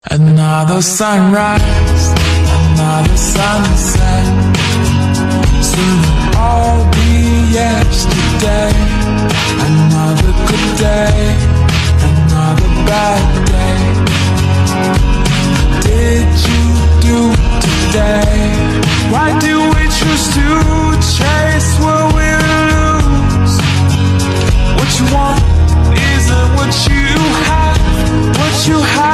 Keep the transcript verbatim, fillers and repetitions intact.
Another sunrise, another sunset. Soon it'll all be yesterday. Another good day, another bad day. Did you do today? Why do we choose to chase what we lose? What you want isn't what you have. What you have